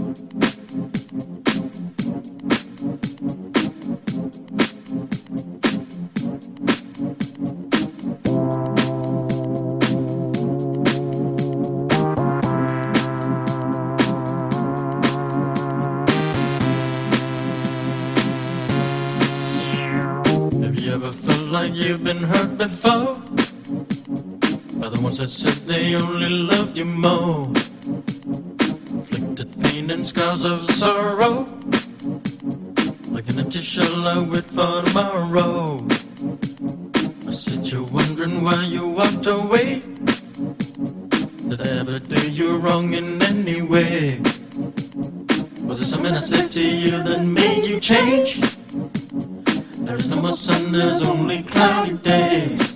Like you've been hurt before by the ones that said they only loved you more. Inflicted pain and scars of sorrow, like an empty shell I wait for tomorrow. I said you're wondering why you walked away. Did I ever do you wrong in any way? Was it something I said to you that made you change? There is no more sun, there's only cloudy days.